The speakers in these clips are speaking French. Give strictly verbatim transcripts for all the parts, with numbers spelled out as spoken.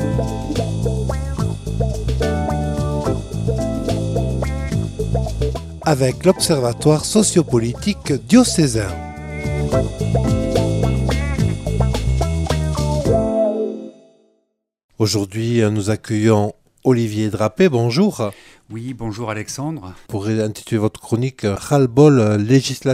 Avec l'Observatoire sociopolitique diocésain. Aujourd'hui, nous accueillons Olivier Drapé. Bonjour. Oui, bonjour Alexandre. Pour intituler votre chronique « Ras-le-bol législatif ».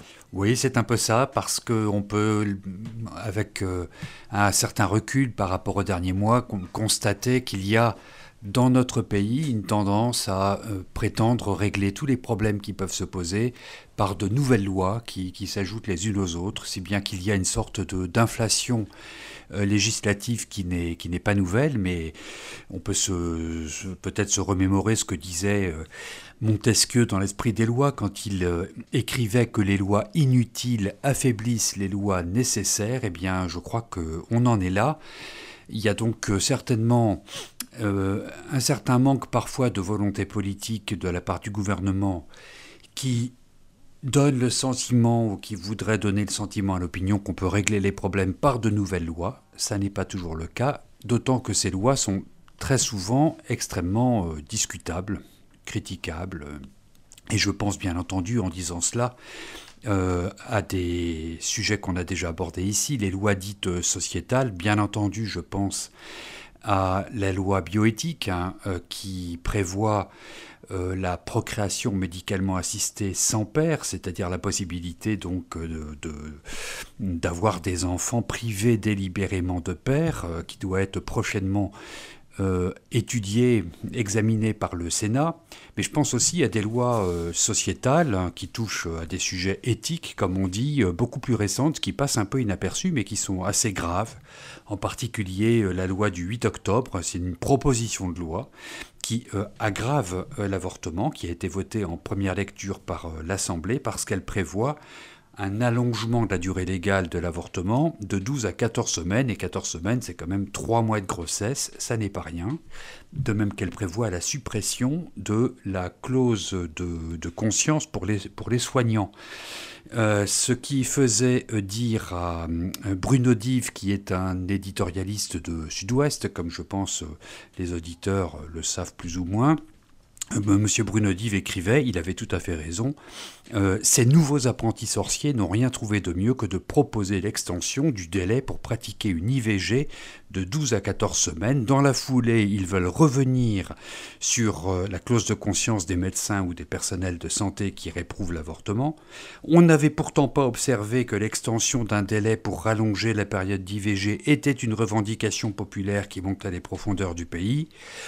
Oui, c'est un peu ça, parce qu'on peut, avec euh, un certain recul par rapport aux derniers mois, constater qu'il y a dans notre pays une tendance à euh, prétendre régler tous les problèmes qui peuvent se poser par de nouvelles lois qui, qui s'ajoutent les unes aux autres, si bien qu'il y a une sorte de, d'inflation euh, législative qui n'est, qui n'est pas nouvelle, mais on peut se, se, peut-être se remémorer ce que disait euh, Montesquieu dans l'Esprit des lois quand il euh, écrivait que les lois inutiles affaiblissent les lois nécessaires. Eh bien, je crois qu'on en est là. Il y a donc euh, certainement euh, un certain manque parfois de volonté politique de la part du gouvernement qui donne le sentiment ou qui voudrait donner le sentiment à l'opinion qu'on peut régler les problèmes par de nouvelles lois. Ça n'est pas toujours le cas, d'autant que ces lois sont très souvent extrêmement euh, discutables, critiquables. Et je pense bien entendu en disant cela Euh, à des sujets qu'on a déjà abordés ici, les lois dites sociétales. Bien entendu, je pense à la loi bioéthique hein, euh, qui prévoit euh, la procréation médicalement assistée sans père, c'est-à-dire la possibilité donc de, de, d'avoir des enfants privés délibérément de père, euh, qui doit être prochainement Euh, étudié, examiné par le Sénat, mais je pense aussi à des lois euh, sociétales hein, qui touchent à des sujets éthiques, comme on dit, euh, beaucoup plus récentes, qui passent un peu inaperçues, mais qui sont assez graves. En particulier, euh, la loi du huit octobre, c'est une proposition de loi qui euh, aggrave euh, l'avortement, qui a été votée en première lecture par euh, l'Assemblée, parce qu'elle prévoit un allongement de la durée légale de l'avortement de douze à quatorze semaines, et quatorze semaines, c'est quand même trois mois de grossesse, ça n'est pas rien. De même qu'elle prévoit la suppression de la clause de, de conscience pour les, pour les soignants. Euh, ce qui faisait dire à Bruno Dive, qui est un éditorialiste de Sud-Ouest, comme je pense les auditeurs le savent plus ou moins, Monsieur Bruno Dive écrivait, il avait tout à fait raison, euh, ces nouveaux apprentis sorciers n'ont rien trouvé de mieux que de proposer l'extension du délai pour pratiquer une I V G de douze à quatorze semaines. Dans la foulée, ils veulent revenir sur euh, la clause de conscience des médecins ou des personnels de santé qui réprouvent l'avortement. On n'avait pourtant pas observé que l'extension d'un délai pour rallonger la période d'I V G était une revendication populaire qui montait les profondeurs du pays.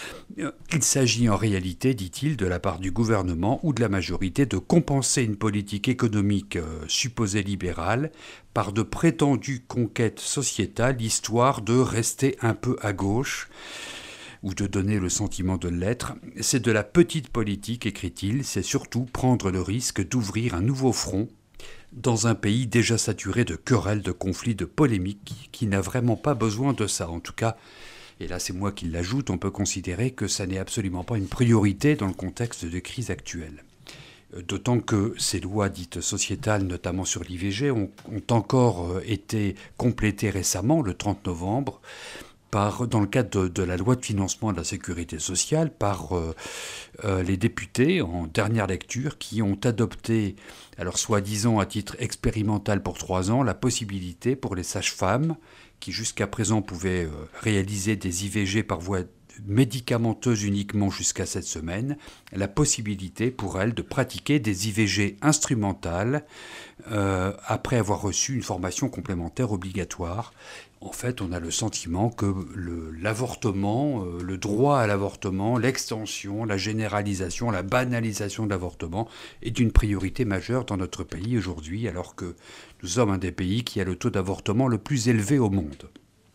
Il s'agit en réalité, dit-il, de la part du gouvernement ou de la majorité de compenser une politique économique euh, supposée libérale par de prétendues conquêtes sociétales, histoire de rester un peu à gauche ou de donner le sentiment de l'être. C'est de la petite politique, écrit-il, c'est surtout prendre le risque d'ouvrir un nouveau front dans un pays déjà saturé de querelles, de conflits, de polémiques, qui n'a vraiment pas besoin de ça. En tout cas, et là c'est moi qui l'ajoute, on peut considérer que ça n'est absolument pas une priorité dans le contexte de crise actuelle. D'autant que ces lois dites sociétales, notamment sur l'I V G, ont, ont encore été complétées récemment, le trente novembre, par, dans le cadre de, de la loi de financement de la sécurité sociale, par euh, euh, les députés en dernière lecture qui ont adopté, alors soi-disant à titre expérimental pour trois ans, la possibilité pour les sages-femmes qui jusqu'à présent pouvaient euh, réaliser des I V G par voie médicamenteuse uniquement jusqu'à cette semaine, la possibilité pour elles de pratiquer des I V G instrumentales euh, après avoir reçu une formation complémentaire obligatoire. En fait, on a le sentiment que le, l'avortement, euh, le droit à l'avortement, l'extension, la généralisation, la banalisation de l'avortement est une priorité majeure dans notre pays aujourd'hui, alors que nous sommes un des pays qui a le taux d'avortement le plus élevé au monde.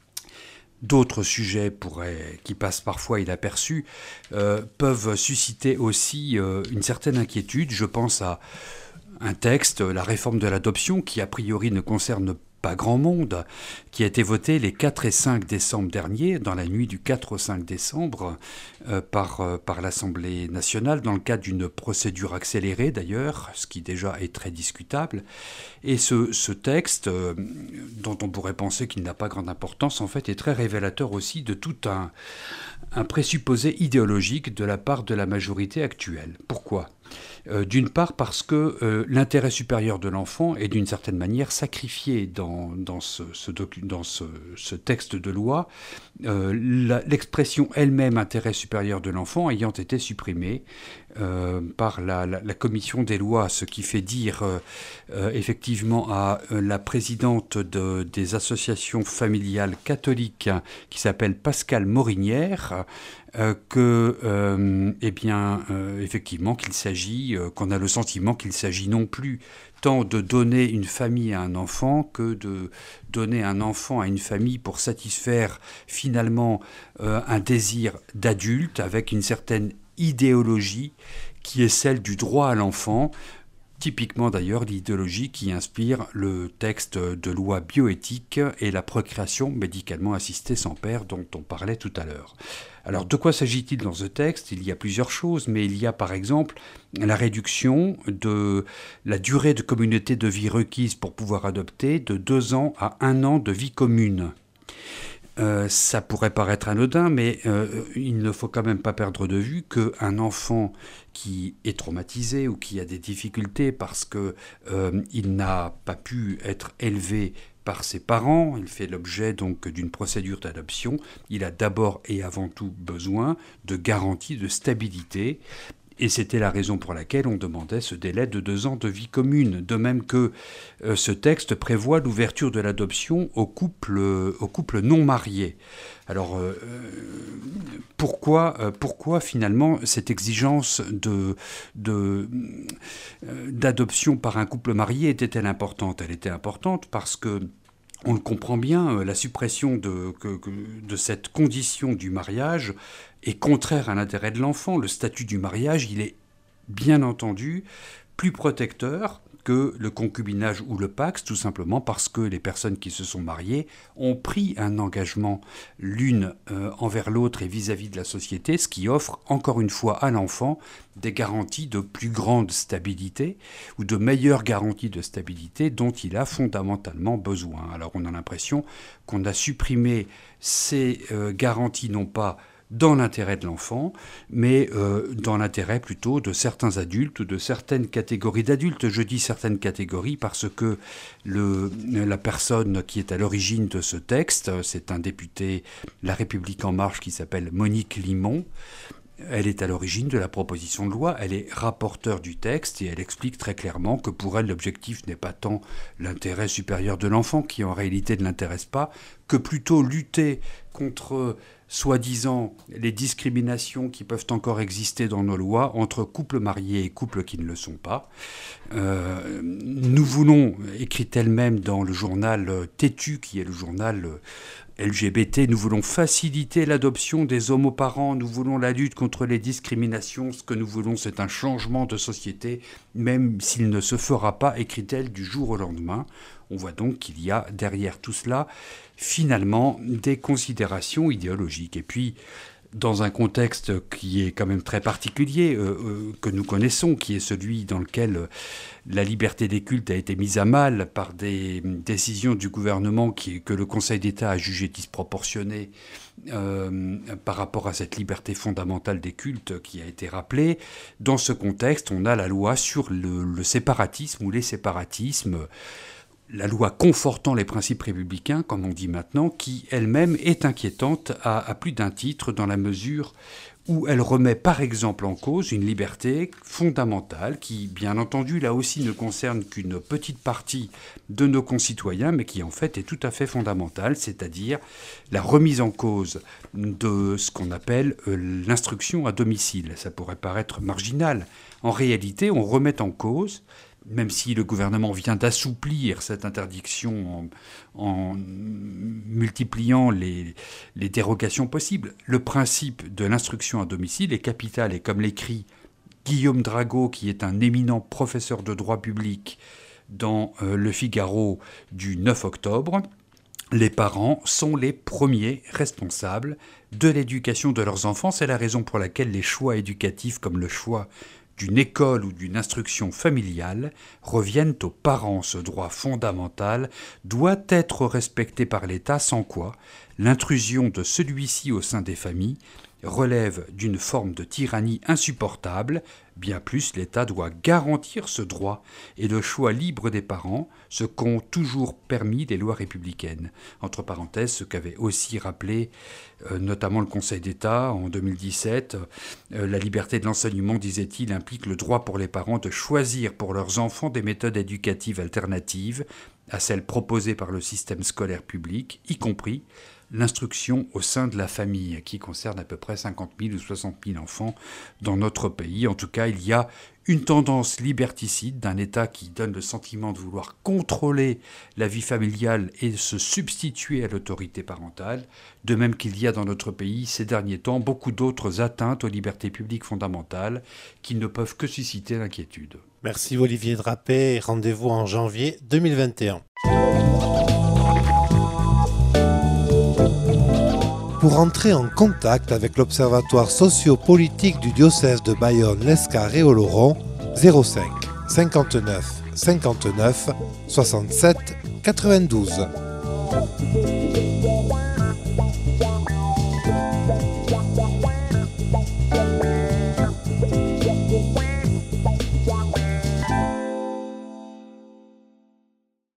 D'autres sujets pourraient, qui passent parfois inaperçus euh, peuvent susciter aussi euh, une certaine inquiétude. Je pense à un texte, la réforme de l'adoption, qui a priori ne concerne pas grand monde, qui a été voté les quatre et cinq décembre dernier, dans la nuit du quatre au cinq décembre, euh, par, euh, par l'Assemblée nationale, dans le cadre d'une procédure accélérée d'ailleurs, ce qui déjà est très discutable. Et ce, ce texte, euh, dont on pourrait penser qu'il n'a pas grande importance, en fait est très révélateur aussi de tout un, un présupposé idéologique de la part de la majorité actuelle. Pourquoi ? Euh, d'une part parce que euh, l'intérêt supérieur de l'enfant est d'une certaine manière sacrifié dans, dans, ce, ce, docu- dans ce, ce texte de loi, euh, la, l'expression elle-même intérêt supérieur de l'enfant ayant été supprimée euh, par la, la, la commission des lois, ce qui fait dire euh, euh, effectivement à euh, la présidente de, des associations familiales catholiques qui s'appelle Pascale Morinière, Euh, que, euh, eh bien, euh, effectivement, qu'il s'agit, euh, qu'on a le sentiment qu'il s'agit non plus tant de donner une famille à un enfant que de donner un enfant à une famille pour satisfaire finalement euh, un désir d'adulte avec une certaine idéologie qui est celle du droit à l'enfant. Typiquement d'ailleurs l'idéologie qui inspire le texte de loi bioéthique et la procréation médicalement assistée sans père dont on parlait tout à l'heure. Alors de quoi s'agit-il dans ce texte ? Il y a plusieurs choses, mais il y a par exemple la réduction de la durée de communauté de vie requise pour pouvoir adopter de deux ans à un an de vie commune. Euh, ça pourrait paraître anodin, mais euh, il ne faut quand même pas perdre de vue qu'un enfant qui est traumatisé ou qui a des difficultés parce qu'il euh, n'a pas pu être élevé par ses parents, il fait l'objet donc d'une procédure d'adoption, il a d'abord et avant tout besoin de garanties de stabilité. Et c'était la raison pour laquelle on demandait ce délai de deux ans de vie commune. De même que euh, ce texte prévoit l'ouverture de l'adoption aux couples, euh, aux couples non mariés. Alors, euh, pourquoi, euh, pourquoi finalement cette exigence de, de, euh, d'adoption par un couple marié était-elle importante ? Elle était importante parce que on le comprend bien, la suppression de, que, de cette condition du mariage est contraire à l'intérêt de l'enfant. Le statut du mariage, il est bien entendu plus protecteur que le concubinage ou le pacte, tout simplement parce que les personnes qui se sont mariées ont pris un engagement l'une euh, envers l'autre et vis-à-vis de la société, ce qui offre encore une fois à l'enfant des garanties de plus grande stabilité ou de meilleures garanties de stabilité dont il a fondamentalement besoin. Alors on a l'impression qu'on a supprimé ces euh, garanties non pas dans l'intérêt de l'enfant, mais euh, dans l'intérêt plutôt de certains adultes ou de certaines catégories d'adultes. Je dis certaines catégories parce que le, la personne qui est à l'origine de ce texte, c'est un député La République En Marche qui s'appelle Monique Limon. Elle est à l'origine de la proposition de loi, elle est rapporteure du texte et elle explique très clairement que pour elle l'objectif n'est pas tant l'intérêt supérieur de l'enfant, qui en réalité ne l'intéresse pas, que plutôt lutter contre soi-disant les discriminations qui peuvent encore exister dans nos lois entre couples mariés et couples qui ne le sont pas. Euh, nous voulons, écrit elle-même dans le journal Têtu, qui est le journal L G B T, nous voulons faciliter l'adoption des homoparents, nous voulons la lutte contre les discriminations, ce que nous voulons c'est un changement de société, même s'il ne se fera pas, écrit-elle, du jour au lendemain. On voit donc qu'il y a derrière tout cela, finalement, des considérations idéologiques. Et puis, dans un contexte qui est quand même très particulier, euh, euh, que nous connaissons, qui est celui dans lequel euh, la liberté des cultes a été mise à mal par des décisions du gouvernement qui, que le Conseil d'État a jugées disproportionnées euh, par rapport à cette liberté fondamentale des cultes qui a été rappelée. Dans ce contexte, on a la loi sur le, le séparatisme ou les séparatismes, la loi confortant les principes républicains, comme on dit maintenant, qui elle-même est inquiétante à, à plus d'un titre dans la mesure où elle remet par exemple en cause une liberté fondamentale qui, bien entendu, là aussi ne concerne qu'une petite partie de nos concitoyens, mais qui en fait est tout à fait fondamentale, c'est-à-dire la remise en cause de ce qu'on appelle euh, l'instruction à domicile. Ça pourrait paraître marginal. En réalité, on remet en cause, même si le gouvernement vient d'assouplir cette interdiction en, en multipliant les, les dérogations possibles, le principe de l'instruction à domicile est capital. Et comme l'écrit Guillaume Drago, qui est un éminent professeur de droit public dans euh, Le Figaro du neuf octobre. Les parents sont les premiers responsables de l'éducation de leurs enfants. C'est la raison pour laquelle les choix éducatifs, comme le choix d'une école ou d'une instruction familiale, reviennent aux parents. Ce droit fondamental doit être respecté par l'État, sans quoi l'intrusion de celui-ci au sein des familles relève d'une forme de tyrannie insupportable. Bien plus, l'État doit garantir ce droit et le choix libre des parents, ce qu'ont toujours permis les lois républicaines. Entre parenthèses, ce qu'avait aussi rappelé euh, notamment le Conseil d'État en deux mille dix-sept, euh, la liberté de l'enseignement, disait-il, implique le droit pour les parents de choisir pour leurs enfants des méthodes éducatives alternatives à celles proposées par le système scolaire public, y compris l'instruction au sein de la famille, qui concerne à peu près cinquante mille ou soixante mille enfants dans notre pays. En tout cas, il y a une tendance liberticide d'un État qui donne le sentiment de vouloir contrôler la vie familiale et se substituer à l'autorité parentale, de même qu'il y a dans notre pays ces derniers temps beaucoup d'autres atteintes aux libertés publiques fondamentales qui ne peuvent que susciter l'inquiétude. Merci Olivier Drapet, rendez-vous en janvier deux mille vingt et un. Pour entrer en contact avec l'Observatoire sociopolitique du diocèse de Bayonne, l'Escar et Oloron, zéro cinq cinquante-neuf cinquante-neuf soixante-sept quatre-vingt-douze.